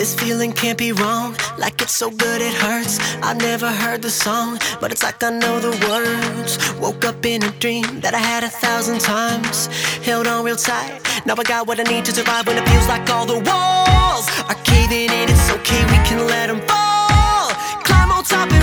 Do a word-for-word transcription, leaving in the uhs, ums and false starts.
this feeling can't be wrong. Like it's so good it hurts. I've never heard the song, but it's like I know the words. Woke up in a dream that I had a thousand times. Held on real tight. Now I got what I need to survive when it feels like all the walls are caving in. It's okay, we can let them fall. Climb on top of